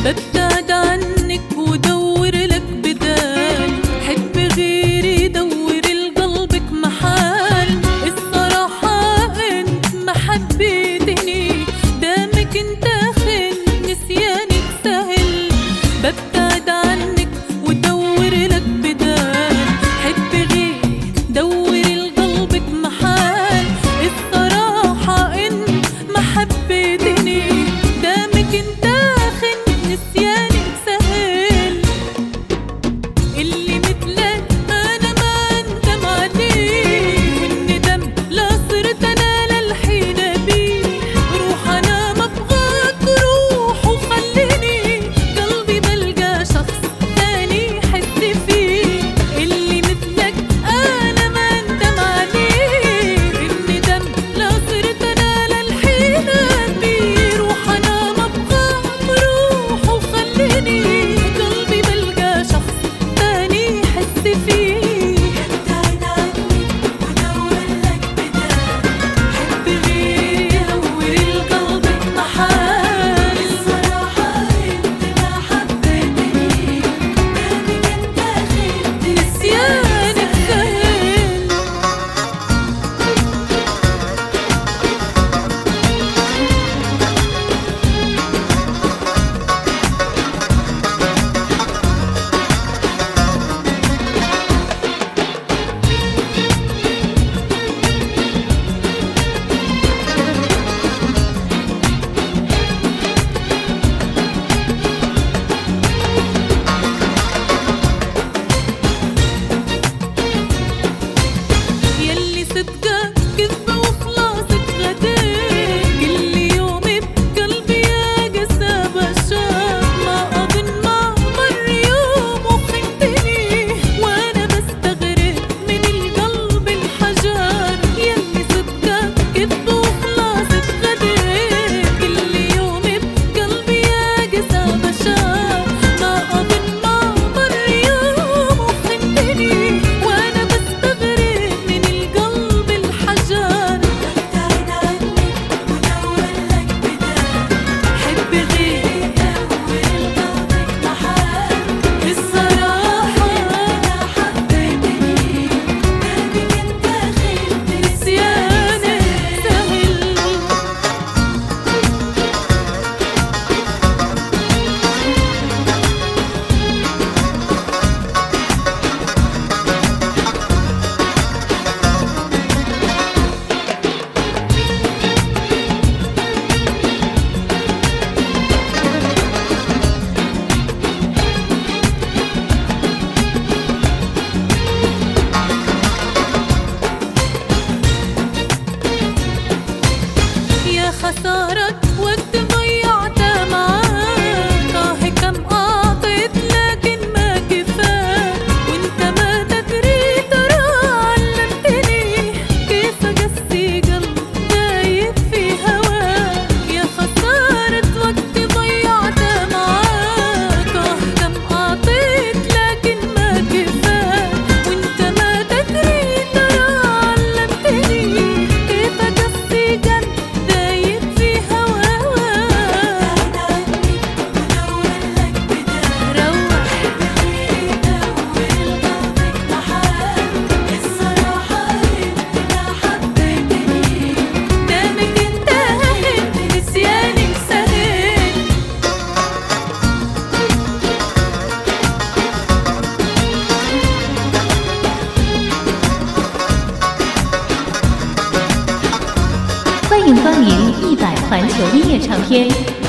ببتعد عنك ودور لك بدال، حب غيري دور لقلبك محال. الصراحة انت ما حبيتني، دامك انت خن نسيانك سهل. ببتعد عنك ودور لك بدال، حب غيري دور لقلبك محال. الصراحة انت ما حبيتني، دامك انت نسيانك سهل. اللي مثلك انا ما اندم عليه، والندم لا صرت انا للحين بيه. روح انا ما ابغاك روح وخليني، قلبي بلقى شخص ثاني حس فيه. اللي مثلك انا ما اندم عليه، الندم لا صرت انا للحين بيه. روح انا ما ابغاك روح وخليني، قلبي بلقى شخص تاني حس فيه. ابتعد عني ودور لك بدال، حب غيري دور لقلبك محال. الصراحة انت ما حبيتني، دامك انت خنت نسيانك سهل. يلي صدقك كذبة وخلاص اتغديت، كل يوم بقلبي يا قسى بشاك. ما أظن ما مر يوم وخنتني، وأنا بستغرب من القلب الحجار. يلي صدقك كذبة وخلاص اتغديت، كل يوم بقلبي يا قسى بشاك. ما أظن ما مر يوم وخنتني، وأنا بستغرب من القلب الحجار. ببتعد عنك ودور لك بدال، حب غيري دور لقلبك محال. الصراحة ما حبيتني، دامك انت خنت نسيانك سهل. يا خسارة وقت ضيعته معاك، كم أعطيت لكن ما كفاك. وانت ما تدري ترى علمتني، كيف أقسي قلب دايب في هواك. يا خسارة وقت ضيعته معاك، كم أعطيت لكن ما كفاك. وانت ما تدري ترى علمتني، كيف أقسي قلب دايب في هواك. ابتعد عني ودور لك بدال، روح غيري دور لقلبك محال. الصراحة انت ما حبيتني، دامك انت خنت نسيانك سهل. 欢迎光临100环球音乐唱片